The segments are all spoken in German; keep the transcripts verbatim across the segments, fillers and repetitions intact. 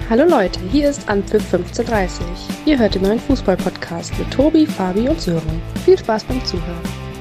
Hallo Leute, hier ist Anpfiff fünfzehn Uhr dreißig. Ihr hört den neuen Fußball-Podcast mit Tobi, Fabi und Sören. Viel Spaß beim Zuhören.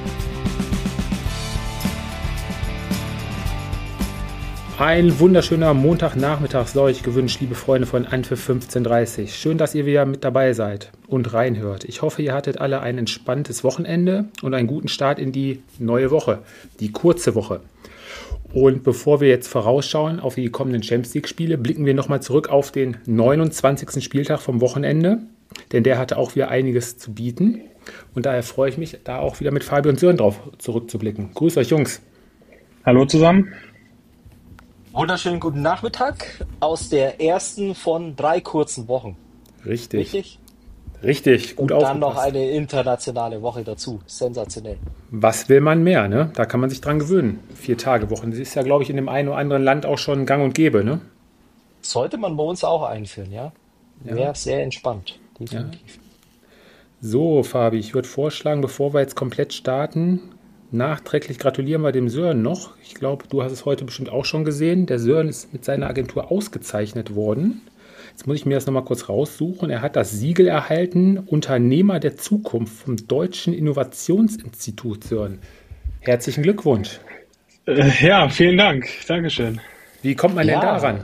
Ein wunderschöner Montagnachmittag sei euch gewünscht, liebe Freunde von Anpfiff fünfzehn Uhr dreißig. Schön, dass ihr wieder mit dabei seid und reinhört. Ich hoffe, ihr hattet alle ein entspanntes Wochenende und einen guten Start in die neue Woche, die kurze Woche. Und bevor wir jetzt vorausschauen auf die kommenden Champions-League-Spiele, blicken wir nochmal zurück auf den neunundzwanzigsten Spieltag vom Wochenende, denn der hatte auch wieder einiges zu bieten. Und daher freue ich mich, da auch wieder mit Fabi und Sören drauf zurückzublicken. Grüß euch, Jungs. Hallo zusammen. Wunderschönen guten Nachmittag aus der ersten von drei kurzen Wochen. Richtig. Richtig? Richtig, gut aufgepasst. Und dann noch eine internationale Woche dazu. Sensationell. Was will man mehr, ne? Da kann man sich dran gewöhnen. Vier Tage Wochen. Das ist ja, glaube ich, in dem einen oder anderen Land auch schon gang und gäbe, ne? Sollte man bei uns auch einführen, ja? Wäre Ja. sehr entspannt. Definitiv. Ja. So, Fabi, ich würde vorschlagen, bevor wir jetzt komplett starten, nachträglich gratulieren wir dem Sören noch. Ich glaube, du hast es heute bestimmt auch schon gesehen. Der Sören ist mit seiner Agentur ausgezeichnet worden. Jetzt muss ich mir das nochmal kurz raussuchen. Er hat das Siegel erhalten, Unternehmer der Zukunft vom Deutschen Innovationsinstitut, Sören. Herzlichen Glückwunsch. Äh, ja, vielen Dank. Dankeschön. Wie kommt man denn Ja. daran?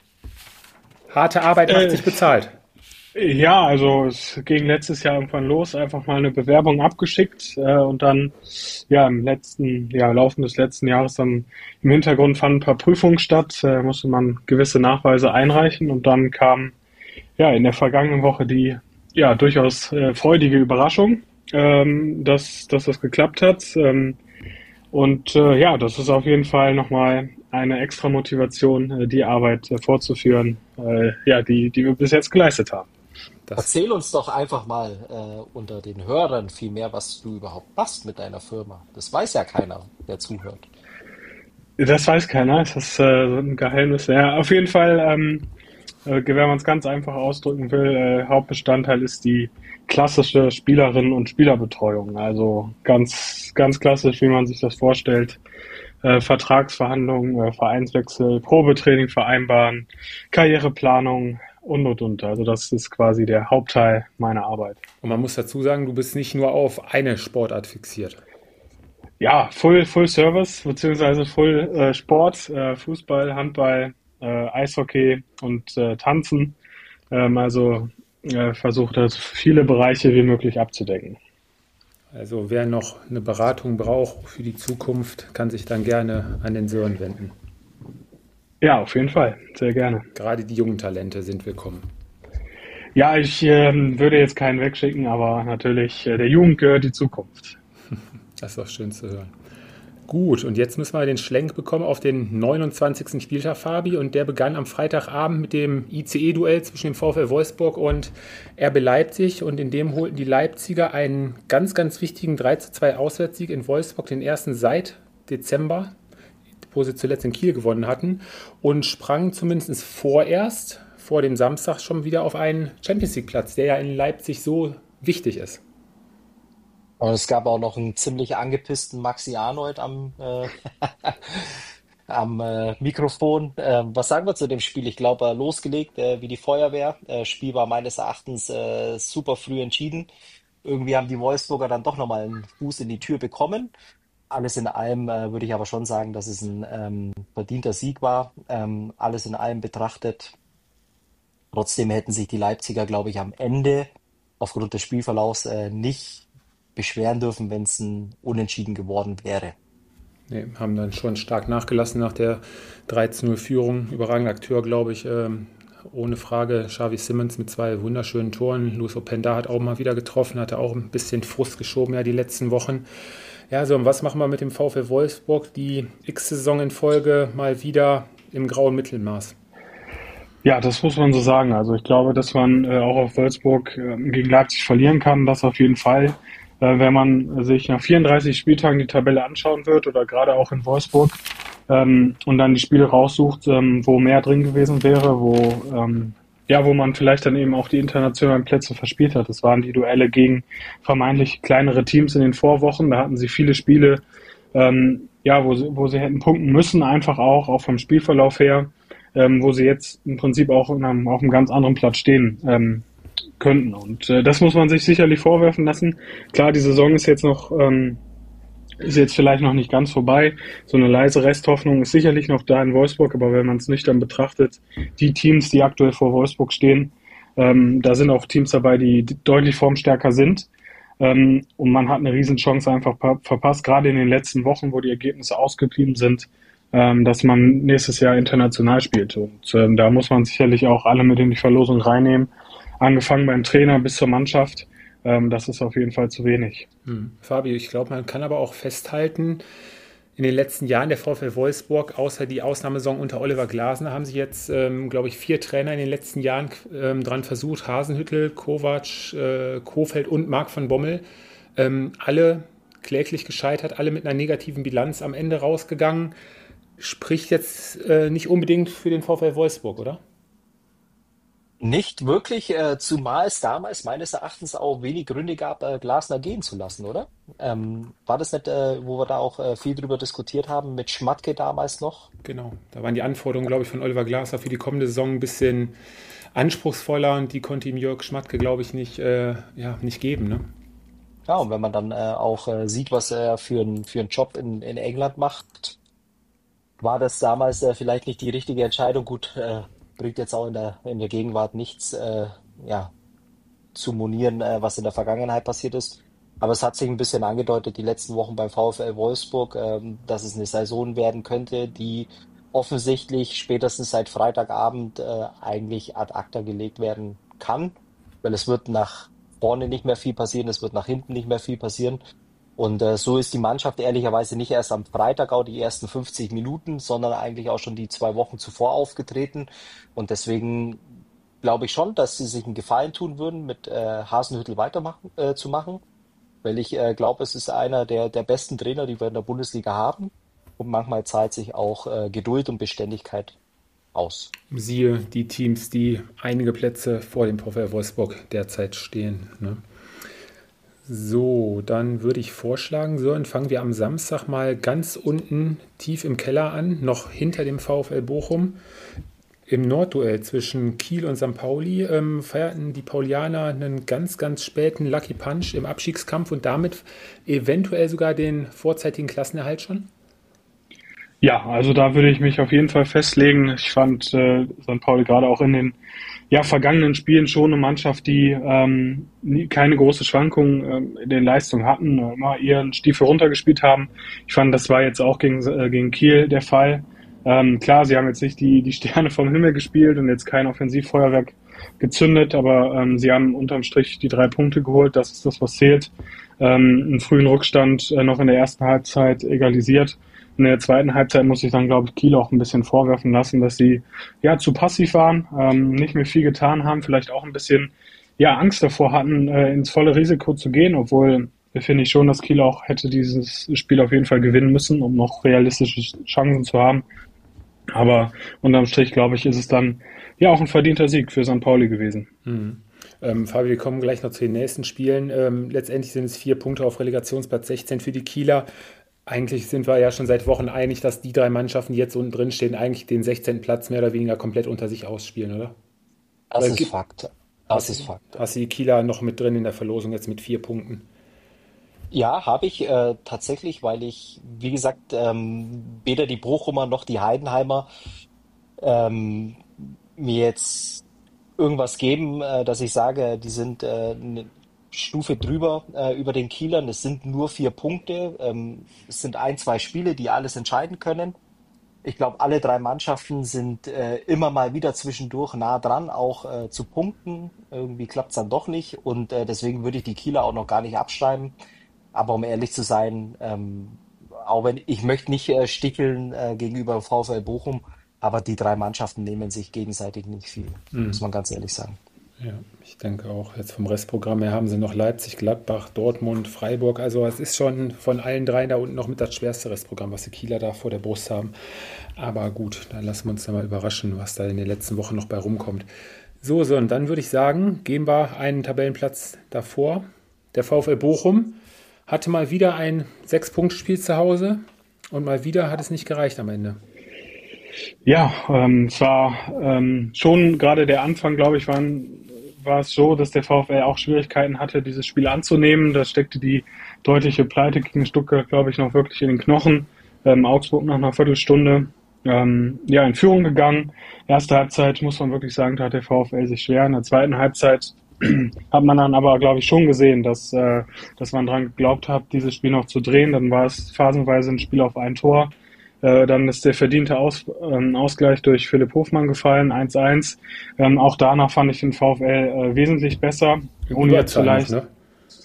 Harte Arbeit macht Äh, sich bezahlt. Ja, also es ging letztes Jahr irgendwann los, einfach mal eine Bewerbung abgeschickt äh, und dann ja im letzten, ja, Laufe des letzten Jahres dann im Hintergrund fanden ein paar Prüfungen statt, äh, musste man gewisse Nachweise einreichen und dann kam ja in der vergangenen Woche die ja durchaus äh, freudige Überraschung, ähm, dass, dass das geklappt hat. Ähm, und äh, ja, das ist auf jeden Fall nochmal eine extra Motivation, äh, die Arbeit äh, fortzuführen, äh, ja, die, die wir bis jetzt geleistet haben. Das, Erzähl uns doch einfach mal äh, unter den Hörern viel mehr, was du überhaupt machst mit deiner Firma. Das weiß ja keiner, der zuhört. Das weiß keiner, das ist äh, so ein Geheimnis. Ja, auf jeden Fall, ähm, äh, wenn man es ganz einfach ausdrücken will, äh, Hauptbestandteil ist die klassische Spielerinnen- und Spielerbetreuung. Also ganz, ganz klassisch, wie man sich das vorstellt. Äh, Vertragsverhandlungen, äh, Vereinswechsel, Probetraining vereinbaren, Karriereplanung und und und. Also das ist quasi der Hauptteil meiner Arbeit. und man muss dazu sagen, du bist nicht nur auf eine Sportart fixiert. Ja, Full, Full Service beziehungsweise Full äh, Sport, äh, Fußball, Handball, äh, Eishockey und äh, Tanzen. Ähm, also äh, versucht das viele Bereiche wie möglich abzudecken. Also wer noch eine Beratung braucht für die Zukunft, kann sich dann gerne an den Sören wenden. Ja, auf jeden Fall, sehr gerne. Gerade die jungen Talente sind willkommen. Ja, ich ähm, würde jetzt keinen wegschicken, aber natürlich, äh, der Jugend gehört die Zukunft. Das ist doch schön zu hören. Gut, und jetzt müssen wir den Schlenk bekommen auf den neunundzwanzigsten Spieltag, Fabi. Und der begann am Freitagabend mit dem I C E-Duell zwischen dem VfL Wolfsburg und R B Leipzig. Und in dem holten die Leipziger einen ganz, ganz wichtigen drei zu zwei Auswärtssieg in Wolfsburg, den ersten seit Dezember, wo sie zuletzt in Kiel gewonnen hatten. Und sprangen zumindest vorerst vor dem Samstag schon wieder auf einen Champions-League-Platz, der ja in Leipzig so wichtig ist. Und es gab auch noch einen ziemlich angepissten Maxi Arnold am, äh, am äh, Mikrofon. Ähm, was sagen wir zu dem Spiel? Ich glaube, äh, losgelegt äh, wie die Feuerwehr. Äh, Spiel war meines Erachtens äh, super früh entschieden. Irgendwie haben die Wolfsburger dann doch nochmal einen Fuß in die Tür bekommen. Alles in allem äh, würde ich aber schon sagen, dass es ein ähm, verdienter Sieg war. Ähm, alles in allem betrachtet. Trotzdem hätten sich die Leipziger, glaube ich, am Ende aufgrund des Spielverlaufs äh, nicht beschweren dürfen, wenn es ein Unentschieden geworden wäre. Nee, haben dann schon stark nachgelassen nach der drei zu null Führung. Überragender Akteur, glaube ich. Ähm, ohne Frage. Xavi Simons mit zwei wunderschönen Toren. Luis Openda hat auch mal wieder getroffen, hatte auch ein bisschen Frust geschoben, ja, die letzten Wochen. Ja, so, und was machen wir mit dem VfL Wolfsburg? Die X-Saison in Folge mal wieder im grauen Mittelmaß. Ja, das muss man so sagen. Also ich glaube, dass man äh, auch auf Wolfsburg äh, gegen Leipzig verlieren kann, das auf jeden Fall. Äh, wenn man sich nach vierunddreißig Spieltagen die Tabelle anschauen wird oder gerade auch in Wolfsburg ähm, und dann die Spiele raussucht, ähm, wo mehr drin gewesen wäre, wo ähm, ja, wo man vielleicht dann eben auch die internationalen Plätze verspielt hat. Das waren die Duelle gegen vermeintlich kleinere Teams in den Vorwochen. Da hatten sie viele Spiele, ähm, ja, wo sie, wo sie hätten punkten müssen, einfach auch, auch vom Spielverlauf her. ähm, wo sie jetzt im Prinzip auch in einem, auf einem ganz anderen Platz stehen ähm, könnten. Und äh, das muss man sich sicherlich vorwerfen lassen. Klar, die Saison ist jetzt noch, ähm, ist jetzt vielleicht noch nicht ganz vorbei. So eine leise Resthoffnung ist sicherlich noch da in Wolfsburg, aber wenn man es nüchtern betrachtet, die Teams, die aktuell vor Wolfsburg stehen, ähm, da sind auch Teams dabei, die deutlich formstärker sind. Ähm, und man hat eine Riesenchance einfach pa- verpasst, gerade in den letzten Wochen, wo die Ergebnisse ausgeblieben sind, ähm, dass man nächstes Jahr international spielt. Und ähm, da muss man sicherlich auch alle mit in die Verlosung reinnehmen, angefangen beim Trainer bis zur Mannschaft. Ähm, das ist auf jeden Fall zu wenig. Hm. Fabio, ich glaube, man kann aber auch festhalten, in den letzten Jahren der VfL Wolfsburg, außer die Ausnahmesaison unter Oliver Glasner, haben sich jetzt, ähm, glaube ich, vier Trainer in den letzten Jahren ähm, dran versucht. Hasenhüttl, Kovac, äh, Kohfeldt und Marc van Bommel. Ähm, alle kläglich gescheitert, alle mit einer negativen Bilanz am Ende rausgegangen. Spricht jetzt äh, nicht unbedingt für den VfL Wolfsburg, oder? Nicht wirklich, äh, zumal es damals meines Erachtens auch wenig Gründe gab, äh, Glasner gehen zu lassen, oder? Ähm, war das nicht, äh, wo wir da auch äh, viel drüber diskutiert haben, mit Schmatke damals noch? Genau, da waren die Anforderungen, glaube ich, von Oliver Glasner für die kommende Saison ein bisschen anspruchsvoller und die konnte ihm Jörg Schmatke, glaube ich, nicht, äh, ja, nicht geben. Ne? Ja, und wenn man dann äh, auch äh, sieht, was er für, ein, für einen Job in, in England macht, war das damals äh, vielleicht nicht die richtige Entscheidung. Gut, äh, bringt jetzt auch in der, in der Gegenwart nichts, äh, ja, zu monieren, äh, was in der Vergangenheit passiert ist. Aber es hat sich ein bisschen angedeutet, die letzten Wochen beim VfL Wolfsburg, ähm, dass es eine Saison werden könnte, die offensichtlich spätestens seit Freitagabend äh, eigentlich ad acta gelegt werden kann, weil es wird nach vorne nicht mehr viel passieren, es wird nach hinten nicht mehr viel passieren. Und äh, so ist die Mannschaft ehrlicherweise nicht erst am Freitag auch die ersten fünfzig Minuten, sondern eigentlich auch schon die zwei Wochen zuvor aufgetreten. Und deswegen glaube ich schon, dass sie sich einen Gefallen tun würden, mit äh, Hasenhüttl weitermachen äh, zu machen, weil ich äh, glaube, es ist einer der, der besten Trainer, die wir in der Bundesliga haben. Und manchmal zahlt sich auch äh, Geduld und Beständigkeit aus. Siehe die Teams, die einige Plätze vor dem VfL Wolfsburg derzeit stehen. Ne? So, dann würde ich vorschlagen, so, dann fangen wir am Samstag mal ganz unten tief im Keller an, noch hinter dem VfL Bochum. Im Nordduell zwischen Kiel und Sankt Pauli ähm, feierten die Paulianer einen ganz, ganz späten Lucky Punch im Abstiegskampf und damit eventuell sogar den vorzeitigen Klassenerhalt schon? Ja, also da würde ich mich auf jeden Fall festlegen. Ich fand äh, Sankt Pauli gerade auch in den ja, vergangenen Spielen schon eine Mannschaft, die ähm, nie, keine große Schwankung ähm, in den Leistungen hatten, äh, immer ihren Stiefel runtergespielt haben. Ich fand, das war jetzt auch gegen, äh, gegen Kiel der Fall. Ähm, klar, sie haben jetzt nicht die, die Sterne vom Himmel gespielt und jetzt kein Offensivfeuerwerk gezündet, aber ähm, sie haben unterm Strich die drei Punkte geholt. Das ist das, was zählt. Ähm, einen frühen Rückstand äh, noch in der ersten Halbzeit egalisiert. In der zweiten Halbzeit muss ich dann, glaube ich, Kiel auch ein bisschen vorwerfen lassen, dass sie ja zu passiv waren, ähm, nicht mehr viel getan haben, vielleicht auch ein bisschen ja Angst davor hatten, äh, ins volle Risiko zu gehen, obwohl finde ich schon, dass Kiel auch hätte dieses Spiel auf jeden Fall gewinnen müssen, um noch realistische Chancen zu haben. Aber unterm Strich, glaube ich, ist es dann ja auch ein verdienter Sieg für Sankt Pauli gewesen. Mhm. Ähm, Fabio, wir kommen gleich noch zu den nächsten Spielen. Ähm, letztendlich sind es vier Punkte auf Relegationsplatz sechzehn für die Kieler. Eigentlich sind wir ja schon seit Wochen einig, dass die drei Mannschaften, die jetzt unten drin stehen, eigentlich den sechzehnten Platz mehr oder weniger komplett unter sich ausspielen, oder? Das Oder ist gibt, Fakt. Das hast, ist Fakt. hast du die Kieler noch mit drin in der Verlosung jetzt mit vier Punkten? Ja, habe ich äh, tatsächlich, weil ich, wie gesagt, ähm, weder die Bochumer noch die Heidenheimer ähm, mir jetzt irgendwas geben, äh, dass ich sage, die sind äh, eine Stufe drüber äh, über den Kielern. Es sind nur vier Punkte. Ähm, es sind ein, zwei Spiele, die alles entscheiden können. Ich glaube, alle drei Mannschaften sind äh, immer mal wieder zwischendurch nah dran, auch äh, zu punkten. Irgendwie klappt es dann doch nicht. Und äh, deswegen würde ich die Kieler auch noch gar nicht abschreiben. Aber um ehrlich zu sein, ähm, auch wenn ich möchte nicht äh, sticheln äh, gegenüber VfL Bochum, aber die drei Mannschaften nehmen sich gegenseitig nicht viel, Mhm. muss man ganz ehrlich sagen. Ja, ich denke auch. Jetzt vom Restprogramm her haben sie noch Leipzig, Gladbach, Dortmund, Freiburg. Also es ist schon von allen dreien da unten noch mit das schwerste Restprogramm, was die Kieler da vor der Brust haben. Aber gut, dann lassen wir uns da mal überraschen, was da in den letzten Wochen noch bei rumkommt. So, so, und dann würde ich sagen, gehen wir einen Tabellenplatz davor. Der VfL Bochum hatte mal wieder ein Sechs-Punkte-Spiel zu Hause und mal wieder hat es nicht gereicht am Ende. Ja, ähm, es war ähm, schon gerade der Anfang, glaube ich, waren, war es so, dass der VfL auch Schwierigkeiten hatte, dieses Spiel anzunehmen. Da steckte die deutliche Pleite gegen Stuttgart, glaube ich, noch wirklich in den Knochen. Ähm, Augsburg nach einer Viertelstunde ähm, ja, in Führung gegangen. Erste Halbzeit, muss man wirklich sagen, da hat der VfL sich schwer. In der zweiten Halbzeit hat man dann aber, glaube ich, schon gesehen, dass, äh, dass man dran geglaubt hat, dieses Spiel noch zu drehen. Dann war es phasenweise ein Spiel auf ein Tor. Äh, dann ist der verdiente Aus, ähm, Ausgleich durch Philipp Hofmann gefallen, eins eins. Ähm, auch danach fand ich den VfL äh, wesentlich besser, ohne jetzt Überzahl noch, vielleicht ne?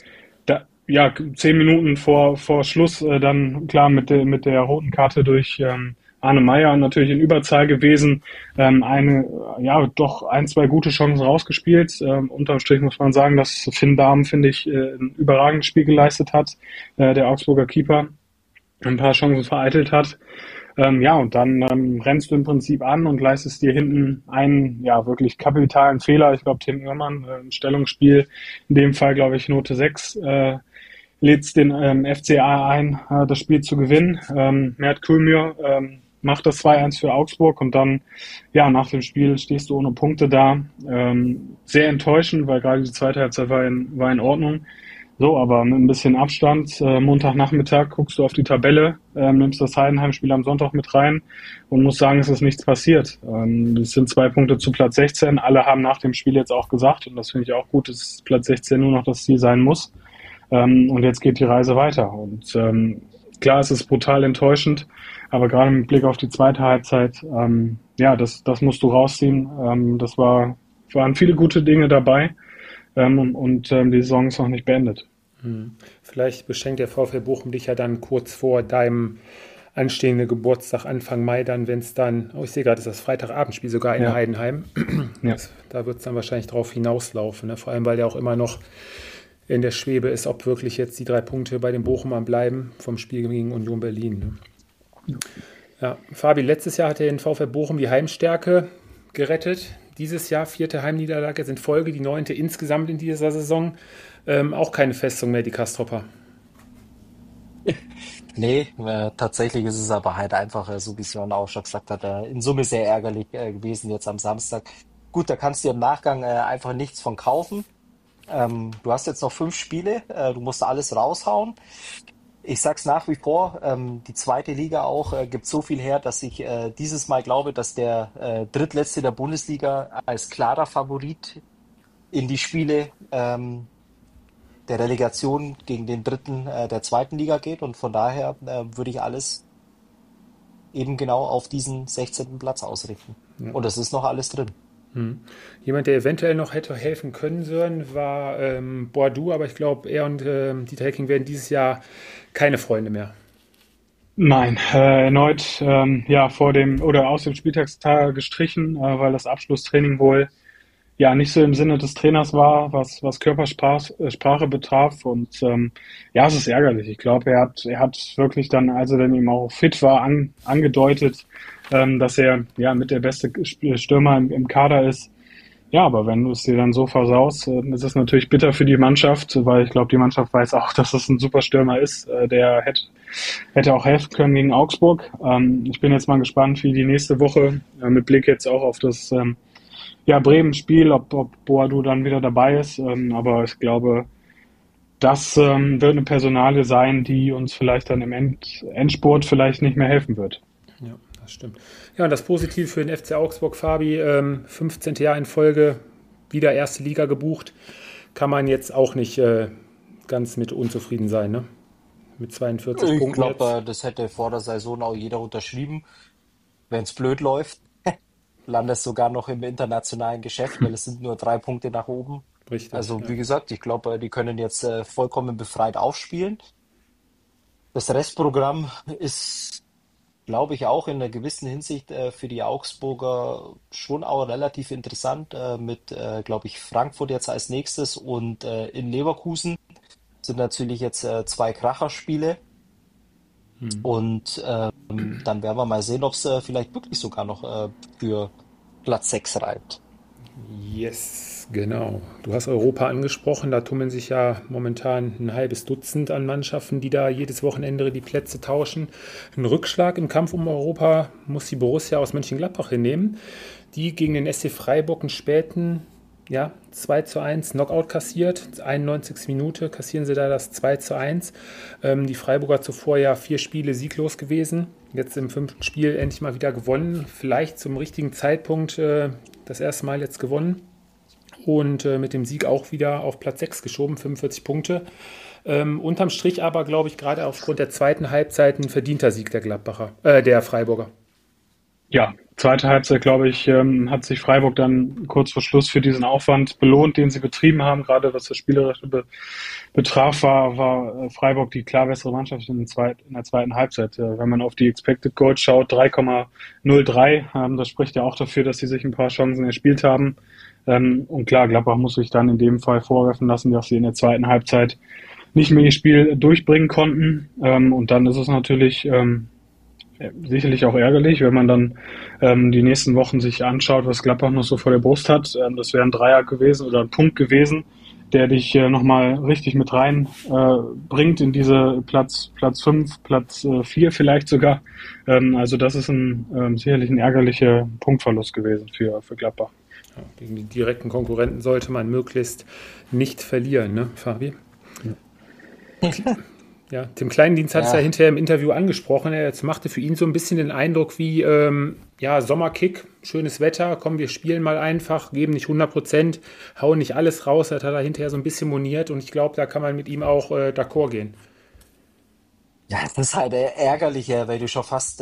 da, ja, zehn Minuten vor, vor Schluss äh, dann klar mit der, mit der roten Karte durch ähm, Arne Meyer natürlich in Überzahl gewesen. Ähm, eine, ja, doch ein, zwei gute Chancen rausgespielt. Ähm, unterm Strich muss man sagen, dass Finn Dahm, finde ich, äh, ein überragendes Spiel geleistet hat, äh, der Augsburger Keeper. Ein paar Chancen vereitelt hat. Ähm, ja, und dann ähm, rennst du im Prinzip an und leistest dir hinten einen, ja, wirklich kapitalen Fehler. Ich glaube, Tim Oehrmann, äh, im Stellungsspiel, in dem Fall, glaube ich, Note sechs, äh, lädt den ähm, F C A ein, äh, das Spiel zu gewinnen. Ähm, Mert Kühlmühr ähm, macht das zwei eins für Augsburg und dann, ja, nach dem Spiel stehst du ohne Punkte da. Ähm, sehr enttäuschend, weil gerade die zweite Halbzeit war in, war in Ordnung. So, aber mit ein bisschen Abstand, äh, Montagnachmittag guckst du auf die Tabelle, ähm, nimmst das Heidenheim-Spiel am Sonntag mit rein und musst sagen, es ist nichts passiert. Ähm, das sind zwei Punkte zu Platz sechzehn. Alle haben nach dem Spiel jetzt auch gesagt, und das finde ich auch gut, dass Platz sechzehn nur noch das Ziel sein muss. Ähm, und jetzt geht die Reise weiter. Und ähm, klar, es ist brutal enttäuschend, aber gerade mit Blick auf die zweite Halbzeit, ähm, ja, das, das musst du rausziehen. Ähm, das war, waren viele gute Dinge dabei. Ähm, und und ähm, die Saison ist noch nicht beendet. Hm. Vielleicht beschenkt der VfL Bochum dich ja dann kurz vor deinem anstehenden Geburtstag Anfang Mai dann, wenn es dann, oh ich sehe gerade, ist das Freitagabendspiel sogar in Ja. Heidenheim. Ja. Das, da wird es dann wahrscheinlich drauf hinauslaufen, ne? Vor allem, weil der auch immer noch in der Schwebe ist, ob wirklich jetzt die drei Punkte bei den Bochumern bleiben vom Spiel gegen Union Berlin. Ne? Ja, Fabi, letztes Jahr hat er den VfL Bochum die Heimstärke gerettet. Dieses Jahr vierte Heimniederlage sind Folge, die neunte insgesamt in dieser Saison. Ähm, auch keine Festung mehr, die Kastropper. Nee, äh, tatsächlich ist es aber halt einfach, äh, so wie Sion auch schon gesagt hat, äh, in Summe sehr ärgerlich äh, gewesen jetzt am Samstag. Gut, da kannst du dir im Nachgang äh, einfach nichts von kaufen. Ähm, du hast jetzt noch fünf Spiele, äh, du musst alles raushauen. Ich sag's nach wie vor, ähm, die zweite Liga auch äh, gibt so viel her, dass ich äh, dieses Mal glaube, dass der äh, Drittletzte der Bundesliga als klarer Favorit in die Spiele ähm, der Relegation gegen den Dritten äh, der zweiten Liga geht. Und von daher äh, würde ich alles eben genau auf diesen sechzehnten Platz ausrichten. Ja. Und es ist noch alles drin. Hm. Jemand, der eventuell noch hätte helfen können sollen, war ähm, Boadu, aber ich glaube, er und ähm, Dieter Hecking werden dieses Jahr keine Freunde mehr. Nein, äh, erneut ähm, ja vor dem oder aus dem Spieltagstag gestrichen, äh, weil das Abschlusstraining wohl ja nicht so im Sinne des Trainers war, was was Körpersprache äh, Sprache betraf. Und ähm, ja, es ist ärgerlich. Ich glaube, er hat er hat wirklich dann, als er dann eben auch fit war, an, angedeutet, ähm, dass er ja mit der beste Stürmer im, im Kader ist. Ja, aber wenn du es dir dann so versaust, äh, ist es natürlich bitter für die Mannschaft, weil ich glaube, die Mannschaft weiß auch, dass es ein super Stürmer ist, äh, der hätte, hätte auch helfen können gegen Augsburg. Ähm, ich bin jetzt mal gespannt, wie die nächste Woche, äh, mit Blick jetzt auch auf das ähm, ja, Bremen-Spiel, ob, ob Boadu dann wieder dabei ist. Ähm, aber ich glaube, das ähm, wird eine Personalie sein, die uns vielleicht dann im End, Endspurt vielleicht nicht mehr helfen wird. Ja, das stimmt. Ja, und das Positive für den F C Augsburg, Fabi, ähm, fünfzehnte Jahr in Folge, wieder erste Liga gebucht, kann man jetzt auch nicht äh, ganz mit unzufrieden sein, ne? Mit zweiundvierzig Ich Punkten jetzt. glaube, das hätte vor der Saison auch jeder unterschrieben. Wenn es blöd läuft, landest sogar noch im internationalen Geschäft, weil es sind nur drei Punkte nach oben. Richtig, Also ja. wie gesagt, ich glaube, die können jetzt äh, vollkommen befreit aufspielen. Das Restprogramm ist, glaube ich, auch in einer gewissen Hinsicht äh, für die Augsburger schon auch relativ interessant. Äh, mit, äh, glaube ich, Frankfurt jetzt als nächstes und äh, in Leverkusen sind natürlich jetzt äh, zwei Kracherspiele. Hm. Und ähm, dann werden wir mal sehen, ob es äh, vielleicht wirklich sogar noch äh, für Platz sechs reicht. Yes, genau. Du hast Europa angesprochen. Da tummeln sich ja momentan ein halbes Dutzend an Mannschaften, die da jedes Wochenende die Plätze tauschen. Ein Rückschlag im Kampf um Europa muss die Borussia aus Mönchengladbach hinnehmen, die gegen den S C Freiburg einen späten, ja, zwei zu eins Knockout kassiert. einundneunzigste Minute kassieren sie da das zwei zu eins. Ähm, die Freiburger zuvor ja vier Spiele sieglos gewesen. Jetzt im fünften Spiel endlich mal wieder gewonnen. Vielleicht zum richtigen Zeitpunkt äh, das erste Mal jetzt gewonnen. Und äh, mit dem Sieg auch wieder auf Platz sechs geschoben, fünfundvierzig Punkte. Ähm, unterm Strich aber, glaube ich, gerade aufgrund der zweiten Halbzeit ein verdienter Sieg der Gladbacher, äh, der Freiburger. Ja, zweite Halbzeit, glaube ich, ähm, hat sich Freiburg dann kurz vor Schluss für diesen Aufwand belohnt, den sie betrieben haben. Gerade was das Spielerische be betraf, war, war äh, Freiburg die klar bessere Mannschaft in, der zweit, in der zweiten Halbzeit. Äh, wenn man auf die Expected Goals schaut, drei Komma null drei, ähm, das spricht ja auch dafür, dass sie sich ein paar Chancen erspielt haben. Ähm, und klar, Gladbach muss sich dann in dem Fall vorwerfen lassen, dass sie in der zweiten Halbzeit nicht mehr ihr Spiel durchbringen konnten. Ähm, und dann ist es natürlich ähm, sicherlich auch ärgerlich, wenn man dann ähm, die nächsten Wochen sich anschaut, was Gladbach noch so vor der Brust hat. Ähm, das wäre ein Dreier gewesen oder ein Punkt gewesen, der dich äh, nochmal richtig mit rein äh, bringt in diese Platz Platz fünf, Platz äh, vier vielleicht sogar. Ähm, also das ist ein ähm, sicherlich ein ärgerlicher Punktverlust gewesen für, für Gladbach. Ja, gegen die direkten Konkurrenten sollte man möglichst nicht verlieren, ne, Fabi? Ja. Ja, Tim Kleindienst hat es ja Ja, hinterher im Interview angesprochen. Er jetzt machte für ihn so ein bisschen den Eindruck wie, ähm, ja, Sommerkick, schönes Wetter, komm, wir spielen mal einfach, geben nicht hundert Prozent, hauen nicht alles raus. Das hat er hinterher so ein bisschen moniert und ich glaube, da kann man mit ihm auch äh, d'accord gehen. ja, es ist halt äh, ärgerlicher, weil du schon fast äh,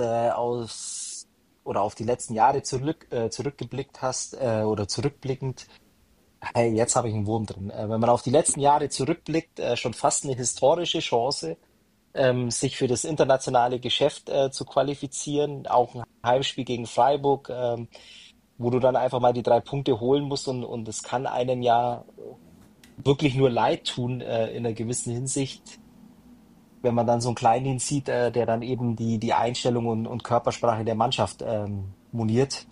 aus oder auf die letzten Jahre zurück, äh, zurückgeblickt hast äh, oder zurückblickend. Hey, jetzt habe ich einen Wurm drin. Äh, wenn man auf die letzten Jahre zurückblickt, äh, schon fast eine historische Chance, ähm, sich für das internationale Geschäft äh, zu qualifizieren. Auch ein Heimspiel gegen Freiburg, ähm, wo du dann einfach mal die drei Punkte holen musst und, und es kann einem ja wirklich nur leid tun äh, in einer gewissen Hinsicht, wenn man dann so einen Kleinen sieht, äh, der dann eben die, die Einstellung und, und Körpersprache der Mannschaft ähm, moniert.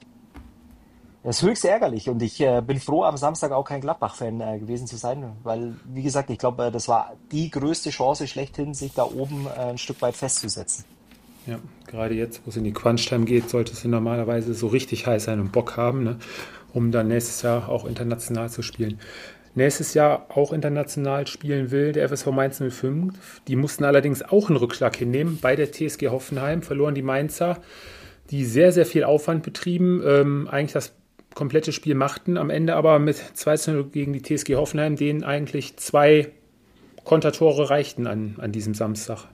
Das ist höchst ärgerlich und ich äh, bin froh, am Samstag auch kein Gladbach-Fan äh, gewesen zu sein, weil, wie gesagt, ich glaube, äh, das war die größte Chance schlechthin, sich da oben äh, ein Stück weit festzusetzen. Ja, gerade jetzt, wo es in die Crunch-Time geht, sollte es normalerweise so richtig heiß sein und Bock haben, ne, um dann nächstes Jahr auch international zu spielen. Nächstes Jahr auch international spielen will der F S V Mainz null fünf. Die mussten allerdings auch einen Rückschlag hinnehmen bei der T S G Hoffenheim, verloren die Mainzer, die sehr, sehr viel Aufwand betrieben, ähm, eigentlich das komplette Spiel machten, am Ende aber mit zwei zu null gegen die T S G Hoffenheim, denen eigentlich zwei Kontertore reichten an, an diesem Samstag.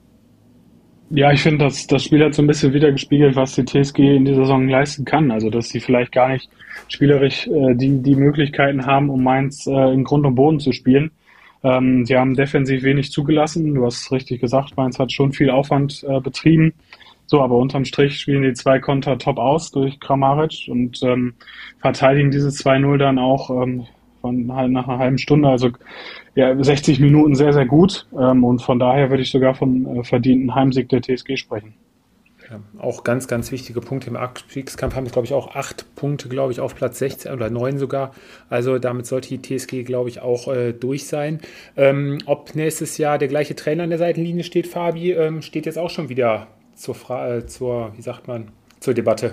Ja, ich finde, dass das Spiel hat so ein bisschen wiedergespiegelt, was die T S G in dieser Saison leisten kann. Also, dass sie vielleicht gar nicht spielerisch äh, die, die Möglichkeiten haben, um Mainz äh, in Grund und Boden zu spielen. Ähm, sie haben defensiv wenig zugelassen. Du hast richtig gesagt, Mainz hat schon viel Aufwand äh, betrieben. So, aber unterm Strich spielen die zwei Konter top aus durch Kramaric und ähm, verteidigen diese zwei null dann auch ähm, von halt nach einer halben Stunde, also ja, sechzig Minuten sehr, sehr gut. Ähm, und von daher würde ich sogar vom äh, verdienten Heimsieg der T S G sprechen. Ja, auch ganz, ganz wichtige Punkte im Abstiegskampf haben, glaube ich, auch acht Punkte, glaube ich, auf Platz sechzehn oder neun sogar. Also damit sollte die T S G, glaube ich, auch äh, durch sein. Ähm, ob nächstes Jahr der gleiche Trainer an der Seitenlinie steht, Fabi, ähm, steht jetzt auch schon wieder zur, Fra äh, zur, wie sagt man, zur Debatte.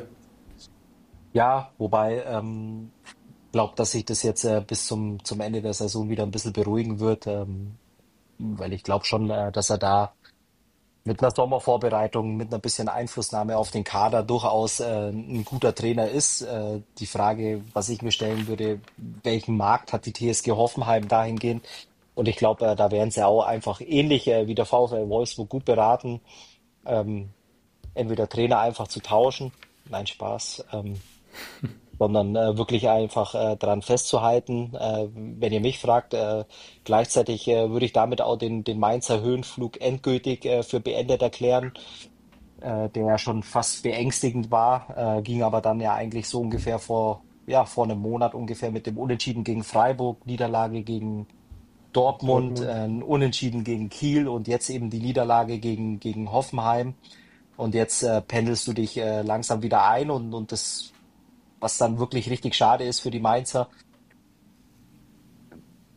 Ja, wobei, ähm, glaube, dass sich das jetzt äh, bis zum, zum Ende der Saison wieder ein bisschen beruhigen wird, ähm, weil ich glaube schon, äh, dass er da mit einer Sommervorbereitung, mit einer bisschen Einflussnahme auf den Kader durchaus äh, ein guter Trainer ist. Äh, die Frage, was ich mir stellen würde, welchen Markt hat die T S G Hoffenheim dahingehend? Und ich glaube, äh, da wären sie auch einfach ähnlich äh, wie der VfL Wolfsburg gut beraten, ähm, entweder Trainer einfach zu tauschen, nein, Spaß, ähm, sondern äh, wirklich einfach äh, dran festzuhalten. Äh, wenn ihr mich fragt, äh, gleichzeitig äh, würde ich damit auch den, den Mainzer Höhenflug endgültig äh, für beendet erklären, äh, der ja schon fast beängstigend war, äh, ging aber dann ja eigentlich so ungefähr vor, ja, vor einem Monat ungefähr mit dem Unentschieden gegen Freiburg, Niederlage gegen Dortmund, äh, Dortmund. ein Unentschieden gegen Kiel und jetzt eben die Niederlage gegen, gegen Hoffenheim. Und jetzt äh, pendelst du dich äh, langsam wieder ein und, und das, was dann wirklich richtig schade ist für die Mainzer,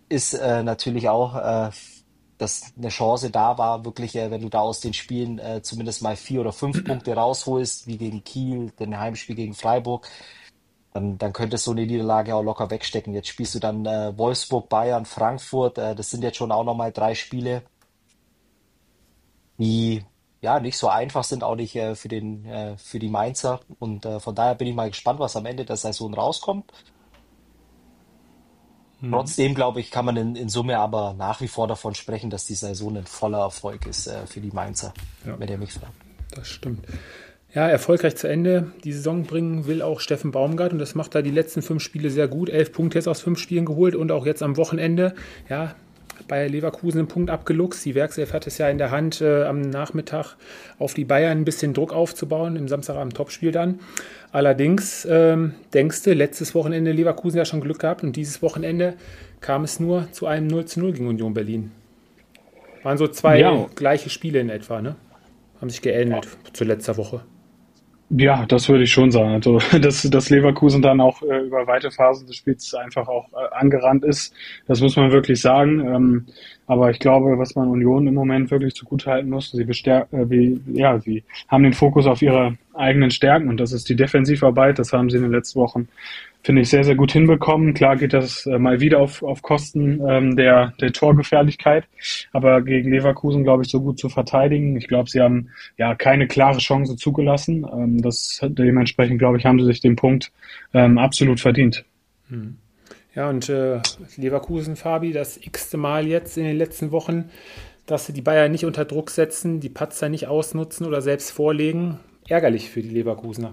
ist äh, natürlich auch, äh, dass eine Chance da war, wirklich, äh, wenn du da aus den Spielen äh, zumindest mal vier oder fünf Punkte rausholst, wie gegen Kiel, den Heimspiel gegen Freiburg, dann, dann könntest du so eine Niederlage auch locker wegstecken. Jetzt spielst du dann äh, Wolfsburg, Bayern, Frankfurt, äh, das sind jetzt schon auch nochmal drei Spiele, die ja nicht so einfach sind, auch nicht äh, für den, äh, für die Mainzer. Und äh, von daher bin ich mal gespannt, was am Ende der Saison rauskommt. Mhm. Trotzdem, glaube ich, kann man in, in Summe aber nach wie vor davon sprechen, dass die Saison ein voller Erfolg ist äh, für die Mainzer, Ja, wenn ihr mich fragt. das stimmt. Ja, erfolgreich zu Ende die Saison bringen will auch Steffen Baumgart und das macht er die letzten fünf Spiele sehr gut. Elf Punkte jetzt aus fünf Spielen geholt und auch jetzt am Wochenende, ja, bei Leverkusen einen Punkt abgeluchst. Die Werkself hat es ja in der Hand, äh, am Nachmittag auf die Bayern ein bisschen Druck aufzubauen, im Samstagabend Topspiel dann. Allerdings, ähm, denkst du, letztes Wochenende Leverkusen ja schon Glück gehabt und dieses Wochenende kam es nur zu einem null zu null gegen Union Berlin. Waren so zwei Ja, gleiche Spiele in etwa, ne? Haben sich geähnelt zu letzter Woche. ja, das würde ich schon sagen. Also, dass, dass Leverkusen dann auch äh, über weite Phasen des Spiels einfach auch äh, angerannt ist, das muss man wirklich sagen. Ähm, aber ich glaube, was man Union im Moment wirklich zugutehalten muss, sie bestärken, äh, wie, ja, sie haben den Fokus auf ihre eigenen Stärken und das ist die Defensivarbeit. Das haben sie in den letzten Wochen, finde ich, sehr, sehr gut hinbekommen. Klar geht das äh, mal wieder auf, auf Kosten ähm, der, der Torgefährlichkeit, aber gegen Leverkusen, glaube ich, so gut zu verteidigen. Ich glaube, sie haben ja keine klare Chance zugelassen. Ähm, das dementsprechend, glaube ich, haben sie sich den Punkt ähm, absolut verdient. Ja, und äh, Leverkusen, Fabi, das x-te Mal jetzt in den letzten Wochen, dass sie die Bayern nicht unter Druck setzen, die Patzer nicht ausnutzen oder selbst vorlegen. Ärgerlich für die Leverkusener.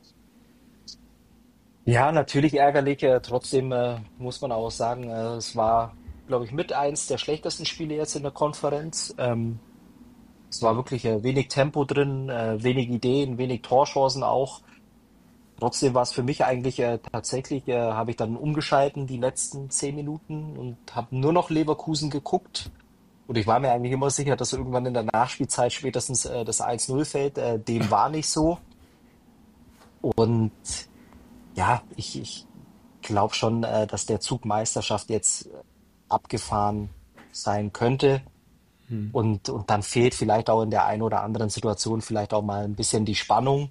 Ja, natürlich ärgerlich. Äh, trotzdem äh, muss man auch sagen, äh, es war, glaube ich, mit eins der schlechtesten Spiele jetzt in der Konferenz. Ähm, es war wirklich äh, wenig Tempo drin, äh, wenig Ideen, wenig Torchancen auch. Trotzdem war es für mich eigentlich äh, tatsächlich, äh, habe ich dann umgeschalten die letzten zehn Minuten und habe nur noch Leverkusen geguckt. Und ich war mir eigentlich immer sicher, dass irgendwann in der Nachspielzeit spätestens äh, das eins null fällt. Äh, dem war nicht so. Und ja, ich, ich glaube schon, äh, dass der Zug Meisterschaft jetzt äh, abgefahren sein könnte. Und, und dann fehlt vielleicht auch in der einen oder anderen Situation vielleicht auch mal ein bisschen die Spannung,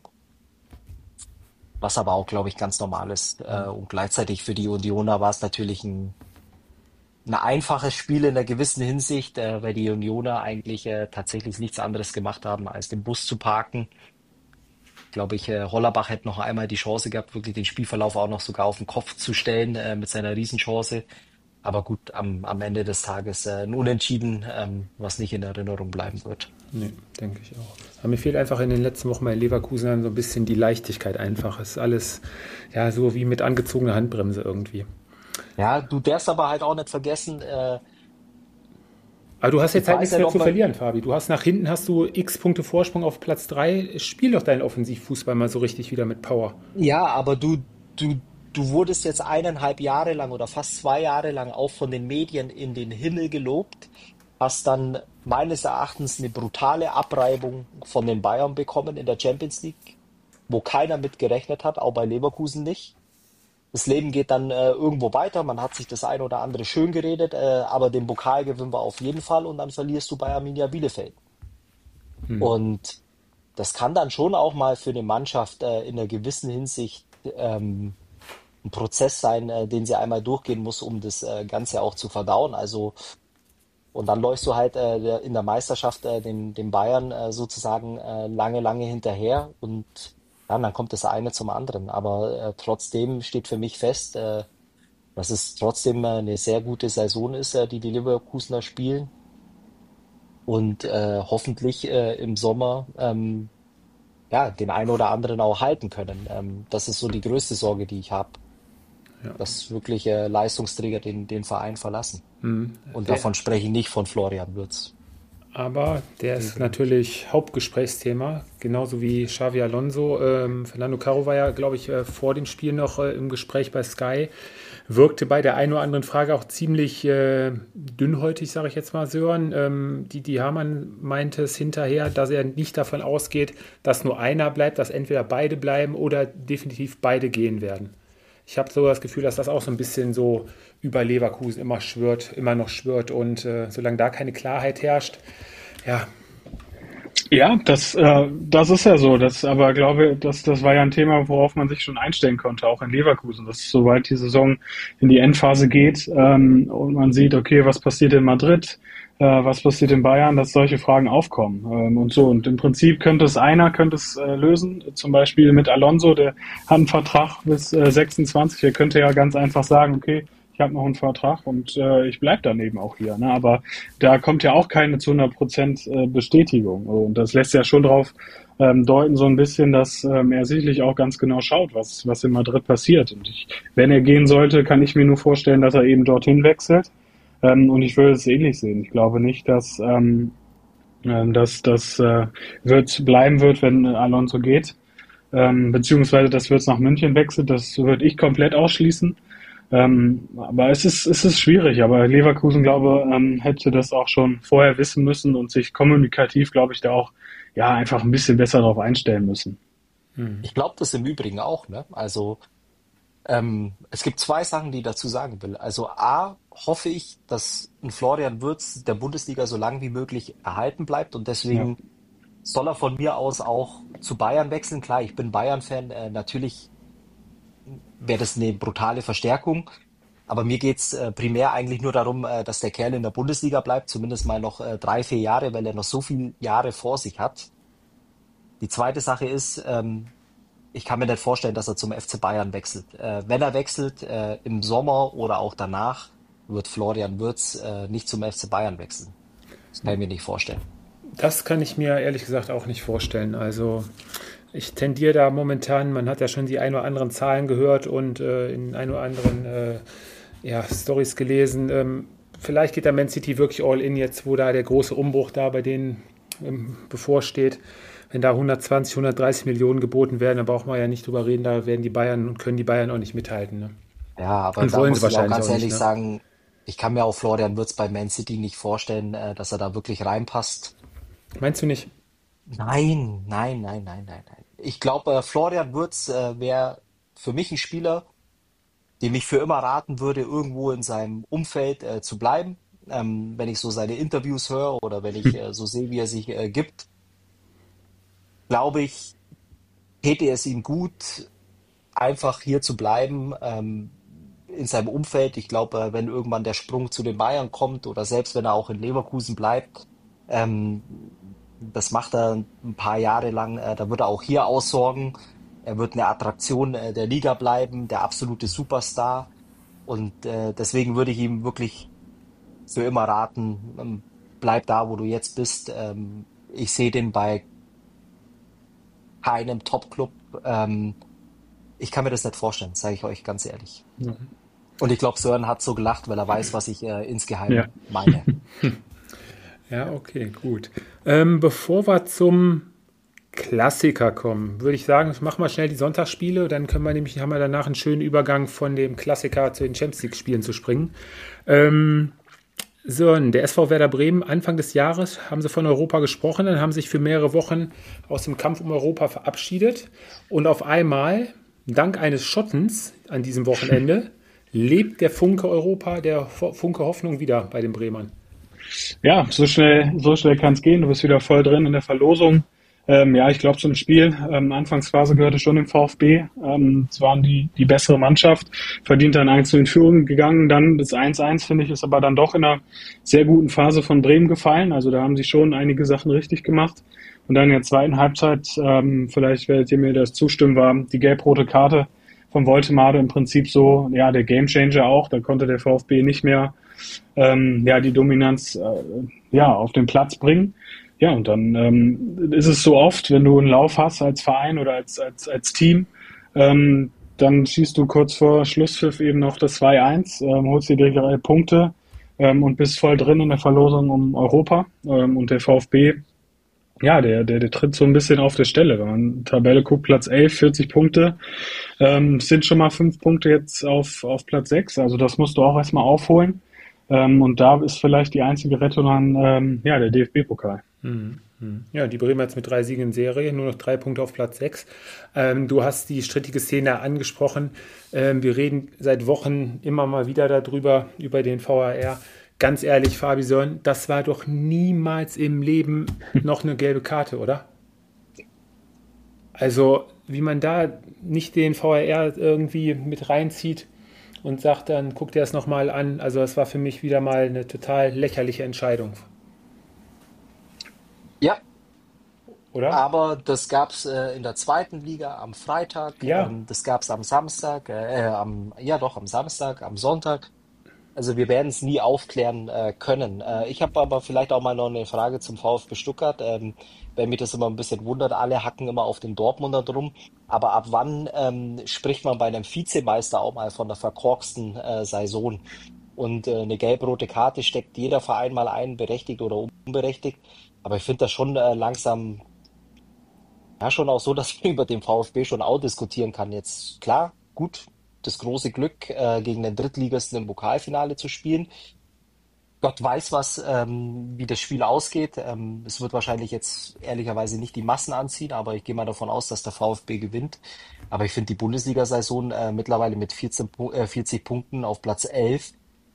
was aber auch, glaube ich, ganz normal ist. Äh, und gleichzeitig für die Unioner war es natürlich ein, ein einfaches Spiel in einer gewissen Hinsicht, äh, weil die Unioner eigentlich äh, tatsächlich nichts anderes gemacht haben, als den Bus zu parken. Glaube ich, äh, Hollerbach hätte noch einmal die Chance gehabt, wirklich den Spielverlauf auch noch sogar auf den Kopf zu stellen äh, mit seiner Riesenchance. Aber gut, am, am Ende des Tages äh, ein Unentschieden, ähm, was nicht in Erinnerung bleiben wird. Nee, denke ich auch. Aber mir fehlt einfach in den letzten Wochen bei Leverkusen dann so ein bisschen die Leichtigkeit einfach. Es ist alles ja so wie mit angezogener Handbremse irgendwie. Ja, du darfst aber halt auch nicht vergessen, äh, Aber du hast jetzt ich halt weiß nichts ja mehr noch zu mal, verlieren, Fabi. Du hast nach hinten hast du x Punkte Vorsprung auf Platz drei. Spiel doch deinen Offensivfußball mal so richtig wieder mit Power. ja, aber du, du, du wurdest jetzt eineinhalb Jahre lang oder fast zwei Jahre lang auch von den Medien in den Himmel gelobt, hast dann meines Erachtens eine brutale Abreibung von den Bayern bekommen in der Champions League, wo keiner mit gerechnet hat, auch bei Leverkusen nicht. Das Leben geht dann äh, irgendwo weiter, man hat sich das ein oder andere schön geredet, äh, aber den Pokal gewinnen wir auf jeden Fall und dann verlierst du bei Arminia Bielefeld. Und das kann dann schon auch mal für eine Mannschaft äh, in einer gewissen Hinsicht ähm, ein Prozess sein, äh, den sie einmal durchgehen muss, um das äh, Ganze auch zu verdauen. Also, und dann läufst du halt äh, der- in der Meisterschaft äh, den, den Bayern äh, sozusagen äh, lange, lange hinterher und ja, dann kommt das eine zum anderen. Aber äh, trotzdem steht für mich fest, äh, dass es trotzdem äh, eine sehr gute Saison ist, äh, die die Leverkusener spielen und äh, hoffentlich äh, im Sommer ähm, ja, den einen oder anderen auch halten können. Ähm, das ist so die größte Sorge, die ich habe, Ja. dass wirklich äh, Leistungsträger den, den Verein verlassen. Und Der, davon spreche ich nicht von Florian Wirtz. aber der ist natürlich Hauptgesprächsthema, genauso wie Xavi Alonso. Ähm, Fernando Caro war ja, glaube ich, äh, vor dem Spiel noch äh, im Gespräch bei Sky. Wirkte bei der einen oder anderen Frage auch ziemlich äh, dünnhäutig, sage ich jetzt mal, Sören. Ähm, die, die Hamann meinte es hinterher, dass er nicht davon ausgeht, dass nur einer bleibt, dass entweder beide bleiben oder definitiv beide gehen werden. Ich habe so das Gefühl, dass das auch so ein bisschen so über Leverkusen immer schwirrt, immer noch schwirrt. Und äh, solange da keine Klarheit herrscht, ja. Ja, das, äh, das ist ja so. Das, aber glaube, das, das war ja ein Thema, worauf man sich schon einstellen konnte, auch in Leverkusen. Dass sobald die Saison in die Endphase geht ähm, und man sieht, okay, was passiert in Madrid, äh, was passiert in Bayern, dass solche Fragen aufkommen ähm, und so. Und im Prinzip könnte es einer, könnte es äh, lösen, zum Beispiel mit Alonso, der hat einen Vertrag bis äh, sechsundzwanzig. Der könnte ja ganz einfach sagen, okay, ich habe noch einen Vertrag und äh, ich bleib dann eben auch hier. Ne? Aber da kommt ja auch keine zu hundert Prozent äh, Bestätigung. Und das lässt ja schon drauf ähm, deuten so ein bisschen, dass ähm, er sicherlich auch ganz genau schaut, was, was in Madrid passiert. Und ich, wenn er gehen sollte, kann ich mir nur vorstellen, dass er eben dorthin wechselt. Ähm, und ich würde es ähnlich sehen. Ich glaube nicht, dass ähm, ähm, dass das äh, wird bleiben wird, wenn Alonso geht. Ähm, beziehungsweise, dass Wirtz nach München wechselt. Das würde ich komplett ausschließen. Ähm, aber es ist, es ist schwierig, aber Leverkusen, glaube ähm, hätte das auch schon vorher wissen müssen und sich kommunikativ, glaube ich, da auch ja einfach ein bisschen besser darauf einstellen müssen. Ich glaube das im Übrigen auch, ne? Also ähm, es gibt zwei Sachen, die ich dazu sagen will. Also A, hoffe ich, dass ein Florian Wirtz der Bundesliga so lange wie möglich erhalten bleibt und Ja, deswegen soll er von mir aus auch zu Bayern wechseln. Klar, ich bin Bayern-Fan, äh, natürlich wäre das eine brutale Verstärkung. Aber mir geht's äh, primär eigentlich nur darum, äh, dass der Kerl in der Bundesliga bleibt, zumindest mal noch äh, drei, vier Jahre, weil er noch so viele Jahre vor sich hat. Die zweite Sache ist, ähm, ich kann mir nicht vorstellen, dass er zum F C Bayern wechselt. Äh, wenn er wechselt, äh, im Sommer oder auch danach, wird Florian Wirtz äh, nicht zum F C Bayern wechseln. Das kann ich mir nicht vorstellen. Das kann ich mir ehrlich gesagt auch nicht vorstellen. Also ich tendiere da momentan, man hat ja schon die ein oder anderen Zahlen gehört und äh, in ein oder anderen äh, ja, Storys gelesen. Ähm, vielleicht geht der Man City wirklich all in jetzt, wo da der große Umbruch da bei denen ähm, bevorsteht. Wenn da hundertzwanzig, hundertdreißig Millionen geboten werden, dann braucht man ja nicht drüber reden, da werden die Bayern und können die Bayern auch nicht mithalten. Ne? Ja, aber Und da wollen sie muss ich auch wahrscheinlich ganz auch nicht. ehrlich Ne? sagen, ich kann mir auch Florian Wirtz bei Man City nicht vorstellen, äh, dass er da wirklich reinpasst. Meinst du nicht? Nein, nein, nein, nein, nein, nein. Ich glaube, äh, Florian Wirtz äh, wäre für mich ein Spieler, dem ich für immer raten würde, irgendwo in seinem Umfeld äh, zu bleiben. Ähm, wenn ich so seine Interviews höre oder wenn ich äh, so sehe, wie er sich äh, gibt, glaube ich, täte es ihm gut, einfach hier zu bleiben, ähm, in seinem Umfeld. Ich glaube, äh, wenn irgendwann der Sprung zu den Bayern kommt oder selbst wenn er auch in Leverkusen bleibt, ähm, das macht er ein paar Jahre lang, äh, da wird er auch hier aussorgen. Er wird eine Attraktion äh, der Liga bleiben, der absolute Superstar. Und äh, deswegen würde ich ihm wirklich für immer raten, ähm, bleib da, wo du jetzt bist. Ähm, ich sehe den bei keinem Top-Club. Ähm, ich kann mir das nicht vorstellen, sage ich euch ganz ehrlich. ja, Und ich glaube, Sören hat so gelacht, weil er weiß, was ich äh, ja. insgeheim meine. Ja, okay, gut. Ähm, bevor wir zum Klassiker kommen, würde ich sagen, machen wir schnell die Sonntagsspiele, dann können wir nämlich, haben wir danach einen schönen Übergang von dem Klassiker zu den Champions League Spielen zu springen. Ähm, so, der S V Werder Bremen, Anfang des Jahres haben sie von Europa gesprochen, dann haben sich für mehrere Wochen aus dem Kampf um Europa verabschiedet und auf einmal, dank eines Schottens an diesem Wochenende, lebt der Funke Europa, der Funke Hoffnung wieder bei den Bremern. Ja, so schnell, so schnell kann es gehen. Du bist wieder voll drin in der Verlosung. Ähm, ja, ich glaube, zum Spiel, ähm, Anfangsphase gehörte schon dem VfB. Ähm, es waren die, die bessere Mannschaft, verdient dann eins zu in Führung gegangen. Dann das eins eins, finde ich, ist aber dann doch in einer sehr guten Phase von Bremen gefallen. Also da haben sie schon einige Sachen richtig gemacht. Und dann in der zweiten Halbzeit, ähm, vielleicht werdet ihr mir das zustimmen, war die gelb-rote Karte von Woltemade im Prinzip so, ja, der Gamechanger auch. Da konnte der VfB nicht mehr ähm, ja, die Dominanz äh, ja, auf den Platz bringen. Ja, und dann ähm, ist es so oft, wenn du einen Lauf hast als Verein oder als, als, als Team, ähm, dann schießt du kurz vor Schlusspfiff eben noch das zwei eins, ähm, holst dir direkt drei Punkte ähm, und bist voll drin in der Verlosung um Europa. Ähm, und der VfB, ja, der, der, der tritt so ein bisschen auf der Stelle. Wenn man Tabelle guckt, Platz elf, vierzig Punkte, ähm, sind schon mal fünf Punkte jetzt auf, auf Platz sechs. Also das musst du auch erstmal aufholen. Ähm, und da ist vielleicht die einzige Rettung an ähm, ja, der D F B-Pokal. Mhm. Ja, die Bremer jetzt mit drei Siegen in Serie, nur noch drei Punkte auf Platz sechs. Ähm, du hast die strittige Szene angesprochen. Ähm, wir reden seit Wochen immer mal wieder darüber, über den V A R. Ganz ehrlich, Fabi Sören, das war doch niemals im Leben noch eine gelbe Karte, oder? Also, wie man da nicht den V A R irgendwie mit reinzieht und sagt, dann guckt er es nochmal an. Also, das war für mich wieder mal eine total lächerliche Entscheidung, Ja, oder? aber das gab's äh, in der zweiten Liga am Freitag, Ja, ähm, das gab's am Samstag, äh, äh, am, ja doch, am Samstag, am Sonntag. Also wir werden es nie aufklären äh, können. Äh, ich habe aber vielleicht auch mal noch eine Frage zum VfB Stuttgart, ähm, weil mich das immer ein bisschen wundert. Alle hacken immer auf den Dortmunder drum. Aber ab wann ähm, spricht man bei einem Vizemeister auch mal von der verkorksten äh, Saison? Und äh, eine gelb-rote Karte steckt jeder Verein mal ein, berechtigt oder unberechtigt. Aber ich finde das schon äh, langsam, ja, schon auch so, dass man über den VfB schon auch diskutieren kann. Jetzt klar, gut, das große Glück, äh, gegen den Drittligisten im Pokalfinale zu spielen. Gott weiß, was, ähm, wie das Spiel ausgeht. Ähm, es wird wahrscheinlich jetzt ehrlicherweise nicht die Massen anziehen, aber ich gehe mal davon aus, dass der VfB gewinnt. Aber ich finde die Bundesliga-Saison äh, mittlerweile mit vierzehn, Pu- äh, vierzig Punkten auf Platz elf.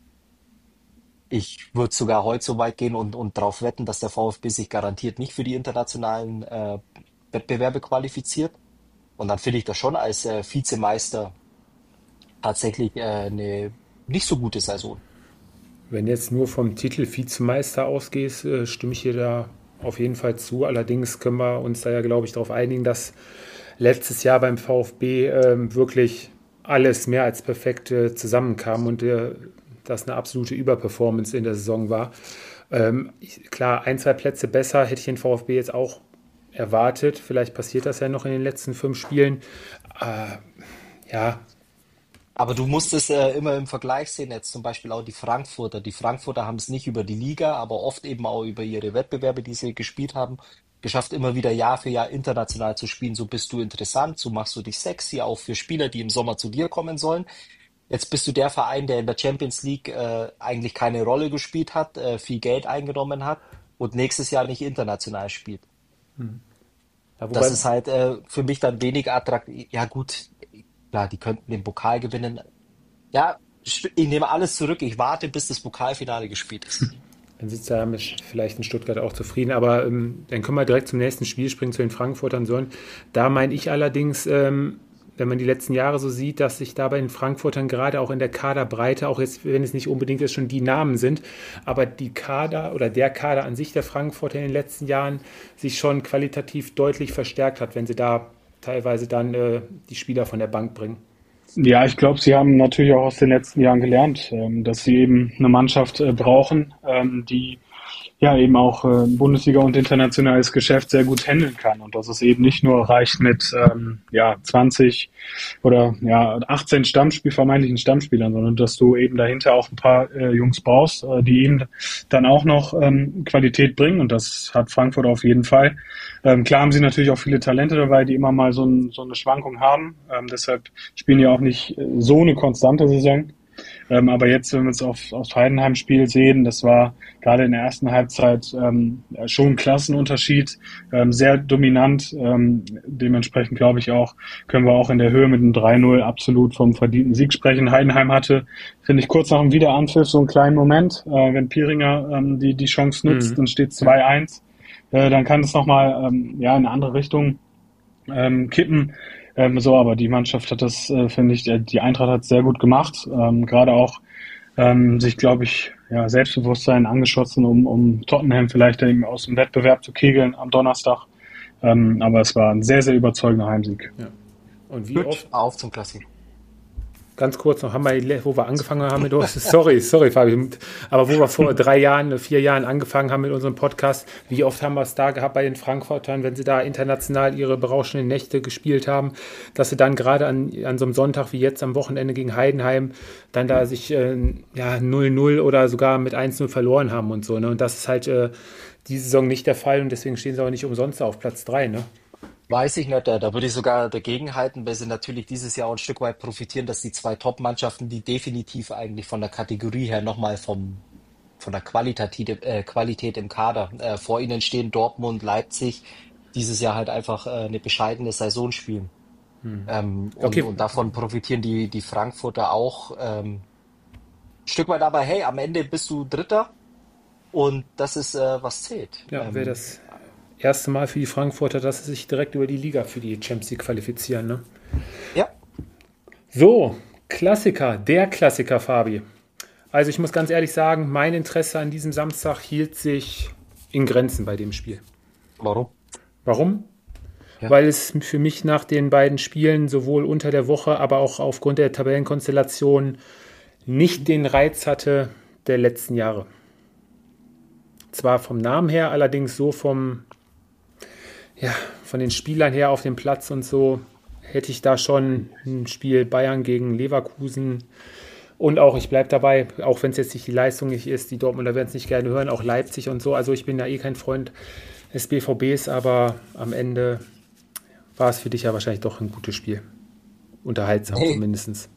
Ich würde sogar heute so weit gehen und, und darauf wetten, dass der VfB sich garantiert nicht für die internationalen äh, Wettbewerbe qualifiziert. Und dann finde ich das schon als äh, Vizemeister tatsächlich äh, eine nicht so gute Saison. wenn jetzt nur vom Titel Vizemeister ausgehst, äh, stimme ich dir da auf jeden Fall zu. Allerdings können wir uns da ja, glaube ich, darauf einigen, dass letztes Jahr beim VfB ähm, wirklich alles mehr als perfekt äh, zusammenkam und äh, das eine absolute Überperformance in der Saison war. Ähm, ich, klar, ein, zwei Plätze besser hätte ich den VfB jetzt auch erwartet. Vielleicht passiert das ja noch in den letzten fünf Spielen. Äh, ja, Aber du musst es äh, immer im Vergleich sehen, jetzt zum Beispiel auch die Frankfurter. Die Frankfurter haben es nicht über die Liga, aber oft eben auch über ihre Wettbewerbe, die sie gespielt haben, geschafft, immer wieder Jahr für Jahr international zu spielen. So bist du interessant, so machst du dich sexy, auch für Spieler, die im Sommer zu dir kommen sollen. Jetzt bist du der Verein, der in der Champions League äh, eigentlich keine Rolle gespielt hat, äh, viel Geld eingenommen hat und nächstes Jahr nicht international spielt. ja, Das wobei ist halt äh, für mich dann wenig attraktiv. Ja gut, klar, die könnten den Pokal gewinnen. Ja, ich nehme alles zurück. Ich warte, bis das Pokalfinale gespielt ist. dann sitzt er mit vielleicht in Stuttgart auch zufrieden. Aber ähm, dann können wir direkt zum nächsten Spiel springen, zu den Frankfurtern sollen. Da meine ich allerdings, ähm, wenn man die letzten Jahre so sieht, dass sich da bei den Frankfurtern gerade auch in der Kaderbreite, auch jetzt, wenn es nicht unbedingt jetzt schon die Namen sind, aber die Kader oder der Kader an sich der Frankfurter in den letzten Jahren sich schon qualitativ deutlich verstärkt hat, wenn sie da teilweise dann äh, die Spieler von der Bank bringen. Ja, ich glaube, sie haben natürlich auch aus den letzten Jahren gelernt, ähm, dass sie eben eine Mannschaft äh, brauchen, ähm, die ja eben auch äh, Bundesliga und internationales Geschäft sehr gut handeln kann und dass es eben nicht nur reicht mit ähm, ja zwanzig oder ja achtzehn Stammspiel vermeintlichen Stammspielern, sondern dass du eben dahinter auch ein paar äh, Jungs brauchst, äh, die eben dann auch noch ähm, Qualität bringen und das hat Frankfurt auf jeden Fall. Ähm, klar haben sie natürlich auch viele Talente dabei, die immer mal so, ein, so eine Schwankung haben. Ähm, deshalb spielen die auch nicht äh, so eine konstante Saison. Ähm, aber jetzt, wenn wir es auf, aufs Heidenheim-Spiel sehen, das war gerade in der ersten Halbzeit ähm, schon ein Klassenunterschied, ähm, sehr dominant. Ähm, dementsprechend glaube ich auch, können wir auch in der Höhe mit einem drei null absolut vom verdienten Sieg sprechen. Heidenheim hatte, finde ich, kurz nach dem Wiederanpfiff so einen kleinen Moment. Äh, wenn Pieringer ähm, die, die Chance nutzt, Mhm. dann steht zwei eins. Äh, dann kann es nochmal ähm, ja, in eine andere Richtung ähm, kippen. Ähm, so, aber die Mannschaft hat das, äh, finde ich, der, die Eintracht hat es sehr gut gemacht. Ähm, gerade auch ähm, sich, glaube ich, ja, Selbstbewusstsein angeschossen, um, um Tottenham vielleicht eben aus dem Wettbewerb zu kegeln am Donnerstag. Ähm, aber es war ein sehr, sehr überzeugender Heimsieg. Ja. Und wie Gut, oft, auf zum Klassiker. ganz kurz noch, haben wir, wo wir angefangen haben mit uns, sorry, sorry, Fabi, aber wo wir vor drei Jahren, vier Jahren angefangen haben mit unserem Podcast, wie oft haben wir es da gehabt bei den Frankfurtern, wenn sie da international ihre berauschenden Nächte gespielt haben, dass sie dann gerade an, an so einem Sonntag wie jetzt am Wochenende gegen Heidenheim dann da sich äh, ja, null null oder sogar mit eins null verloren haben und so. Ne? Und das ist halt äh, diese Saison nicht der Fall und deswegen stehen sie auch nicht umsonst auf Platz drei. Ne? Weiß ich nicht, da, da würde ich sogar dagegen halten, weil sie natürlich dieses Jahr auch ein Stück weit profitieren, dass die zwei Top-Mannschaften, die definitiv eigentlich von der Kategorie her nochmal vom von der Qualität, äh, Qualität im Kader. Äh, vor ihnen stehen Dortmund, Leipzig, dieses Jahr halt einfach äh, eine bescheidene Saison spielen. Hm. Ähm, und, Okay, und davon profitieren die, die Frankfurter auch ähm, ein Stück weit, aber hey, am Ende bist du Dritter und das ist, äh, was zählt. ja, wäre Ähm, das erste Mal für die Frankfurter, dass sie sich direkt über die Liga für die Champions League qualifizieren. Ne? ja, So, Klassiker, der Klassiker, Fabi. Also ich muss ganz ehrlich sagen, mein Interesse an diesem Samstag hielt sich in Grenzen bei dem Spiel. warum? Warum? Ja. Weil es für mich nach den beiden Spielen sowohl unter der Woche, aber auch aufgrund der Tabellenkonstellation nicht den Reiz hatte der letzten Jahre. Zwar vom Namen her, allerdings so vom, ja, von den Spielern her auf dem Platz und so hätte ich da schon ein Spiel Bayern gegen Leverkusen und auch, ich bleibe dabei, auch wenn es jetzt nicht die Leistung nicht ist, die Dortmunder werden es nicht gerne hören, auch Leipzig und so. Also ich bin ja eh kein Freund des B V Bs, aber am Ende war es für dich ja wahrscheinlich doch ein gutes Spiel. Unterhaltsam Nee. zumindest.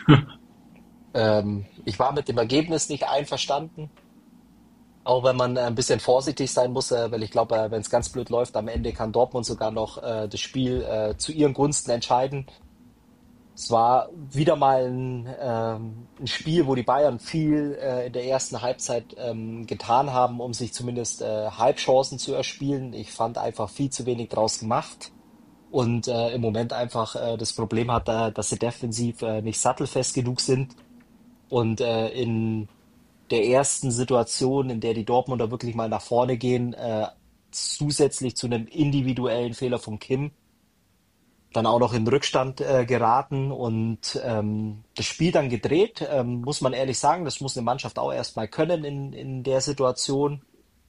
Ähm, ich war mit dem Ergebnis nicht einverstanden, auch wenn man äh, ein bisschen vorsichtig sein muss, äh, weil ich glaube, äh, wenn es ganz blöd läuft, am Ende kann Dortmund sogar noch äh, das Spiel äh, zu ihren Gunsten entscheiden. Es war wieder mal ein, ähm, ein Spiel, wo die Bayern viel äh, in der ersten Halbzeit ähm, getan haben, um sich zumindest äh, Halbchancen zu erspielen. Ich fand einfach viel zu wenig draus gemacht und äh, im Moment einfach äh, das Problem hat, äh, dass sie defensiv äh, nicht sattelfest genug sind und äh, in der ersten Situation, in der die Dortmunder wirklich mal nach vorne gehen, äh, zusätzlich zu einem individuellen Fehler von Kim, dann auch noch in Rückstand äh, geraten und ähm, das Spiel dann gedreht, ähm, muss man ehrlich sagen, das muss eine Mannschaft auch erstmal können in, in der Situation,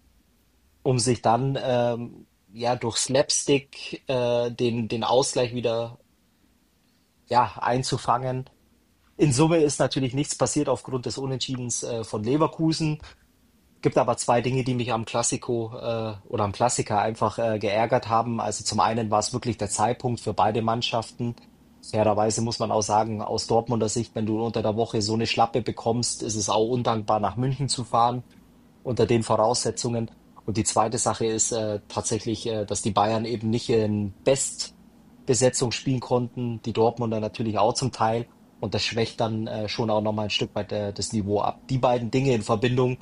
um sich dann ähm, ja durch Slapstick äh, den, den Ausgleich wieder ja, einzufangen. In Summe ist natürlich nichts passiert aufgrund des Unentschiedens äh, von Leverkusen. Gibt aber zwei Dinge, die mich am Klassiko äh, oder am Klassiker einfach äh, geärgert haben. Also zum einen war es wirklich der Zeitpunkt für beide Mannschaften. Fairerweise muss man auch sagen, aus Dortmunder Sicht, wenn du unter der Woche so eine Schlappe bekommst, ist es auch undankbar, nach München zu fahren unter den Voraussetzungen. Und die zweite Sache ist äh, tatsächlich, äh, dass die Bayern eben nicht in Bestbesetzung spielen konnten, die Dortmunder natürlich auch zum Teil. Und das schwächt dann äh, schon auch nochmal ein Stück weit äh, das Niveau ab. Die beiden Dinge in Verbindung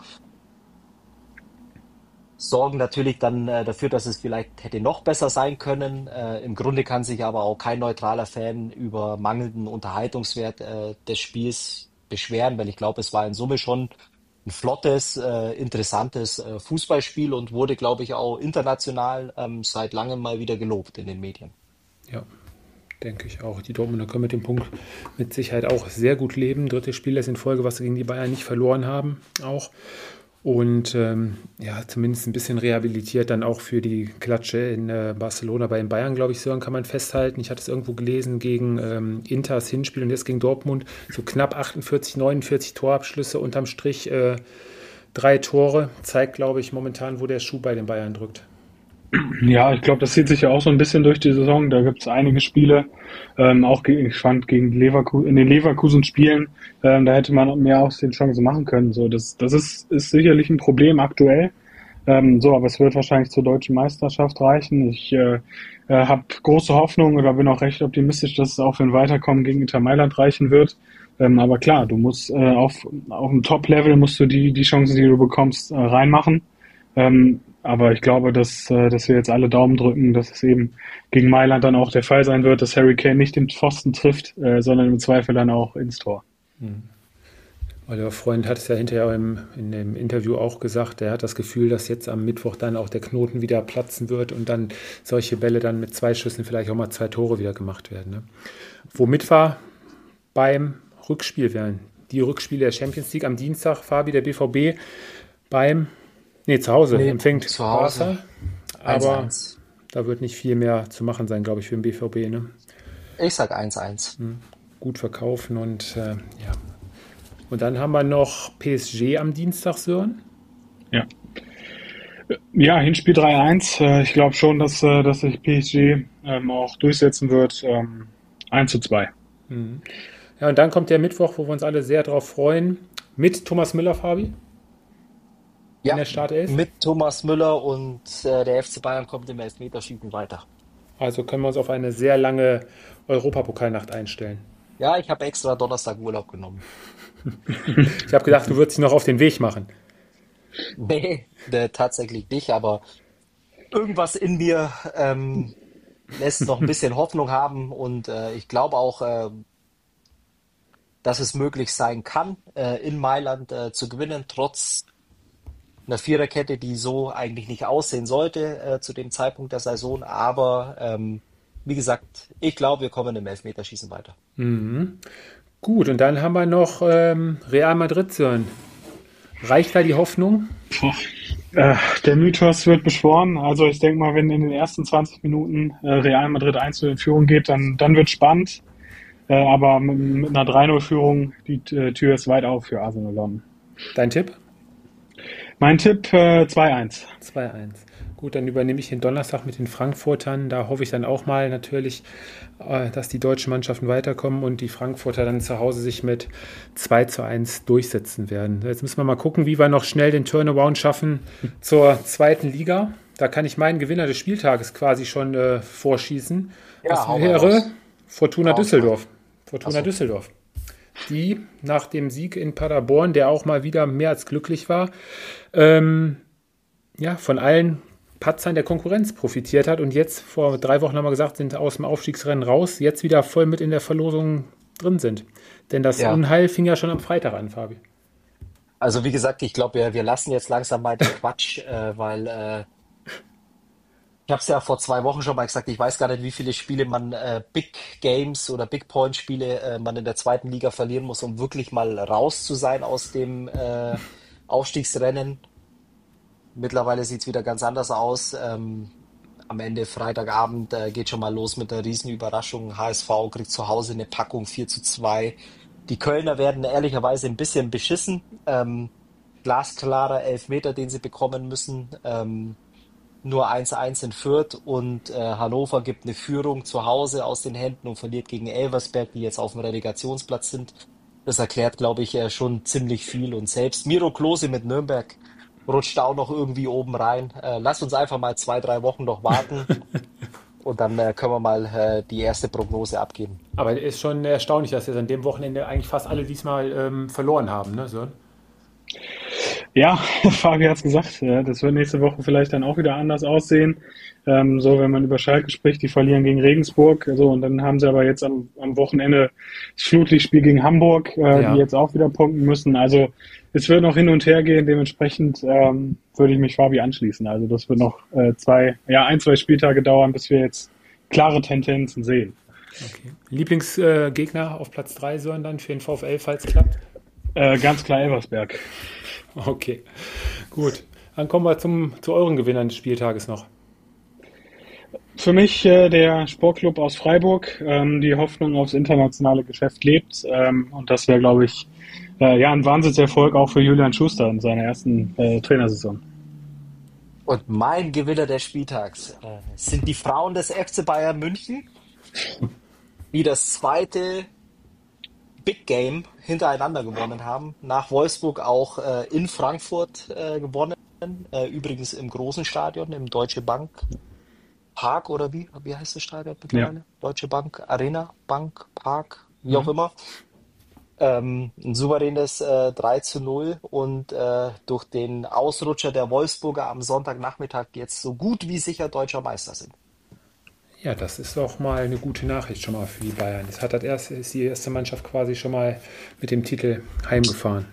sorgen natürlich dann äh, dafür, dass es vielleicht hätte noch besser sein können. Äh, im Grunde kann sich aber auch kein neutraler Fan über mangelnden Unterhaltungswert äh, des Spiels beschweren, weil ich glaube, es war in Summe schon ein flottes, äh, interessantes äh, Fußballspiel und wurde, glaube ich, auch international ähm, seit langem mal wieder gelobt in den Medien. Ja, denke ich auch. Die Dortmunder können mit dem Punkt mit Sicherheit auch sehr gut leben. Drittes Spiel ist in Folge, was sie gegen die Bayern nicht verloren haben, auch. Und ähm, ja, zumindest ein bisschen rehabilitiert dann auch für die Klatsche in äh, Barcelona. Bei den Bayern, glaube ich, Sören, kann man festhalten. Ich hatte es irgendwo gelesen gegen ähm, Inters Hinspiel und jetzt gegen Dortmund. So knapp achtundvierzig, neunundvierzig Torabschlüsse, unterm Strich äh, drei Tore. Zeigt, glaube ich, momentan, wo der Schuh bei den Bayern drückt. Ja, ich glaube, das zieht sich ja auch so ein bisschen durch die Saison. Da gibt es einige Spiele, ähm, auch gegen, ich fand gegen Leverkusen, in den Leverkusen-Spielen, ähm, da hätte man mehr aus den Chancen machen können. So, das, das ist, ist sicherlich ein Problem aktuell. Ähm, so, aber es wird wahrscheinlich zur deutschen Meisterschaft reichen. Ich äh, äh, habe große Hoffnung oder bin auch recht optimistisch, dass es auch für ein Weiterkommen gegen Inter Mailand reichen wird. Ähm, aber klar, du musst äh, auf, auf dem Top-Level musst du die, die Chancen, die du bekommst, äh, reinmachen. Ähm, aber ich glaube, dass, äh, dass wir jetzt alle Daumen drücken, dass es eben gegen Mailand dann auch der Fall sein wird, dass Harry Kane nicht den Pfosten trifft, äh, sondern im Zweifel dann auch ins Tor. Hm. Oliver Freund hat es ja hinterher im, in dem Interview auch gesagt, er hat das Gefühl, dass jetzt am Mittwoch dann auch der Knoten wieder platzen wird und dann solche Bälle dann mit zwei Schüssen vielleicht auch mal zwei Tore wieder gemacht werden. Ne? Womit wir beim Rückspiel wären. Die Rückspiele der Champions League am Dienstag, Fabi, der B V B beim, nee, zu Hause Nee, empfängt zu Hause. Barca, aber eins eins. da wird nicht viel mehr zu machen sein, glaube ich, für den B V B. Ne? Ich sag eins eins. Hm. Gut verkaufen und äh, ja. Und dann haben wir noch P S G am Dienstag, Sören. Ja. Ja, Hinspiel drei eins. Äh, Ich glaube schon, dass, äh, dass sich P S G ähm, auch durchsetzen wird. Ähm, eins zu zwei. Mhm. Ja, und dann kommt der Mittwoch, wo wir uns alle sehr drauf freuen. Mit Thomas Müller, Fabi. in Ja, der Startelf. mit Thomas Müller und äh, der F C Bayern kommt im Elfmeterschießen weiter. Also können wir uns auf eine sehr lange Europapokalnacht einstellen. Ja, ich habe extra Donnerstag Urlaub genommen. Ich habe gedacht, du würdest dich noch auf den Weg machen. Nee, äh, tatsächlich nicht, aber irgendwas in mir ähm, lässt noch ein bisschen Hoffnung haben und äh, ich glaube auch, äh, dass es möglich sein kann, äh, in Mailand äh, zu gewinnen, trotz einer Viererkette, die so eigentlich nicht aussehen sollte äh, zu dem Zeitpunkt der Saison. Aber ähm, wie gesagt, ich glaube, wir kommen im Elfmeterschießen weiter. Mhm. Gut, und dann haben wir noch ähm, Real Madrid, Sören. Reicht da die Hoffnung? Äh, der Mythos wird beschworen. Also ich denke mal, wenn in den ersten zwanzig Minuten äh, Real Madrid eins zu null in Führung geht, dann, dann wird spannend. Äh, aber mit, mit einer drei null Führung, die äh, Tür ist weit auf für Arsenal London. Dein Tipp? Mein Tipp äh, zwei eins. zwei eins. Gut, dann übernehme ich den Donnerstag mit den Frankfurtern. Da hoffe ich dann auch mal natürlich, äh, dass die deutschen Mannschaften weiterkommen und die Frankfurter dann zu Hause sich mit zwei zu eins durchsetzen werden. Jetzt müssen wir mal gucken, wie wir noch schnell den Turnaround schaffen zur zweiten Liga. Da kann ich meinen Gewinner des Spieltages quasi schon äh, vorschießen. Ja, das hau mal wäre raus. Fortuna Hau Düsseldorf. Fortuna Ach so. Düsseldorf. Die nach dem Sieg in Paderborn, der auch mal wieder mehr als glücklich war, ähm, ja, von allen Patzern der Konkurrenz profitiert hat und jetzt, vor drei Wochen haben wir gesagt, sind aus dem Aufstiegsrennen raus, jetzt wieder voll mit in der Verlosung drin sind. Denn das Ja. Unheil fing ja schon am Freitag an, Fabi. Also wie gesagt, ich glaube, wir, wir lassen jetzt langsam mal den Quatsch, äh, weil äh, ich habe es ja vor zwei Wochen schon mal gesagt, ich weiß gar nicht, wie viele Spiele man, äh, Big Games oder Big Point Spiele äh, man in der zweiten Liga verlieren muss, um wirklich mal raus zu sein aus dem äh, Aufstiegsrennen. Mittlerweile sieht es wieder ganz anders aus. Ähm, am Ende Freitagabend äh, geht schon mal los mit der Riesenüberraschung. H S V kriegt zu Hause eine Packung vier zu zwei. Die Kölner werden ehrlicherweise ein bisschen beschissen. Ähm, glasklarer Elfmeter, den sie bekommen müssen. Ähm, nur eins eins in Fürth und äh, Hannover gibt eine Führung zu Hause aus den Händen und verliert gegen Elversberg, die jetzt auf dem Relegationsplatz sind. Das erklärt, glaube ich, äh, schon ziemlich viel. Und selbst Miro Klose mit Nürnberg rutscht auch noch irgendwie oben rein. Äh, lass uns einfach mal zwei, drei Wochen noch warten und dann äh, können wir mal äh, die erste Prognose abgeben. Aber ist schon erstaunlich, dass jetzt an dem Wochenende eigentlich fast alle diesmal ähm, verloren haben, ne, Sören? Ja, Fabi hat es gesagt, äh, das wird nächste Woche vielleicht dann auch wieder anders aussehen. Ähm, so, wenn man über Schalke spricht, die verlieren gegen Regensburg. So, und dann haben sie aber jetzt am, am Wochenende das Flutlichtspiel gegen Hamburg, äh, Ja. die jetzt auch wieder punkten müssen. Also es wird noch hin und her gehen. Dementsprechend ähm, würde ich mich Fabi anschließen. Also das wird noch äh, zwei, ja ein, zwei Spieltage dauern, bis wir jetzt klare Tendenzen sehen. Okay. Lieblingsgegner äh, Gegner auf Platz drei, Sören, dann für den VfL, falls es klappt? Äh, ganz klar Elversberg. Okay, gut. Dann kommen wir zum, zu euren Gewinnern des Spieltages noch. Für mich äh, der Sportclub aus Freiburg, ähm, die Hoffnung aufs internationale Geschäft lebt. Ähm, und das wäre, glaube ich, äh, ja ein Wahnsinnserfolg auch für Julian Schuster in seiner ersten äh, Trainersaison. Und mein Gewinner des Spieltags äh, sind die Frauen des F C Bayern München, die das zweite Big Game hintereinander gewonnen haben. Nach Wolfsburg auch äh, in Frankfurt äh, gewonnen. Äh, übrigens im großen Stadion, im Deutsche Bank Park oder wie? Wie heißt das Stadion mittlerweile? Ja. Deutsche Bank Arena, Bank, Park, wie auch immer. Ähm, ein souveränes äh, drei zu null und äh, durch den Ausrutscher der Wolfsburger am Sonntagnachmittag jetzt so gut wie sicher deutscher Meister sind. Ja, das ist doch mal eine gute Nachricht schon mal für die Bayern. Jetzt hat das erste, ist die erste Mannschaft quasi schon mal mit dem Titel heimgefahren.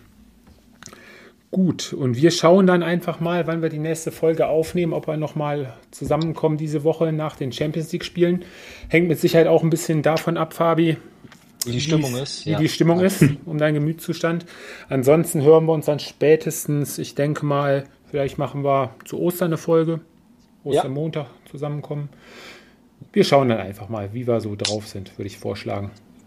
Gut, und wir schauen dann einfach mal, wann wir die nächste Folge aufnehmen, ob wir nochmal zusammenkommen diese Woche nach den Champions-League-Spielen. Hängt mit Sicherheit auch ein bisschen davon ab, Fabi, Wie die Stimmung ist. wie ja. die Stimmung ist, um deinen Gemütszustand. Ansonsten hören wir uns dann spätestens, ich denke mal, vielleicht machen wir zu Ostern eine Folge, Ostermontag zusammenkommen. Wir schauen dann einfach mal, wie wir so drauf sind, würde ich vorschlagen.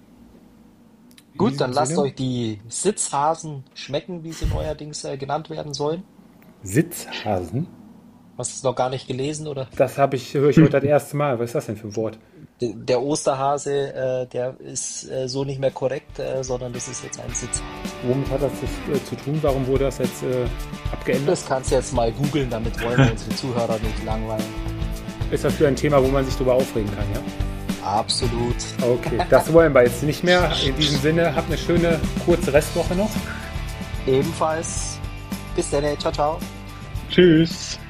In Gut, diesem dann lasst Sinne, euch die Sitzhasen schmecken, wie sie neuerdings äh, genannt werden sollen. Sitzhasen. Hast du es noch gar nicht gelesen, oder? Das habe ich, höre ich heute das erste Mal. Was ist das denn für ein Wort? D- Der Osterhase, äh, der ist äh, so nicht mehr korrekt, äh, sondern das ist jetzt ein Sitzhase. Womit hat das zu, äh, zu tun? Warum wurde das jetzt äh, abgeändert? Das kannst du jetzt mal googeln, damit wollen wir unsere Zuhörer nicht langweilen. Ist das für ein Thema, wo man sich darüber aufregen kann, ja? Absolut. Okay, das wollen wir jetzt nicht mehr. In diesem Sinne, habt eine schöne, kurze Restwoche noch. Ebenfalls. Bis dann, ciao, ciao. Tschüss.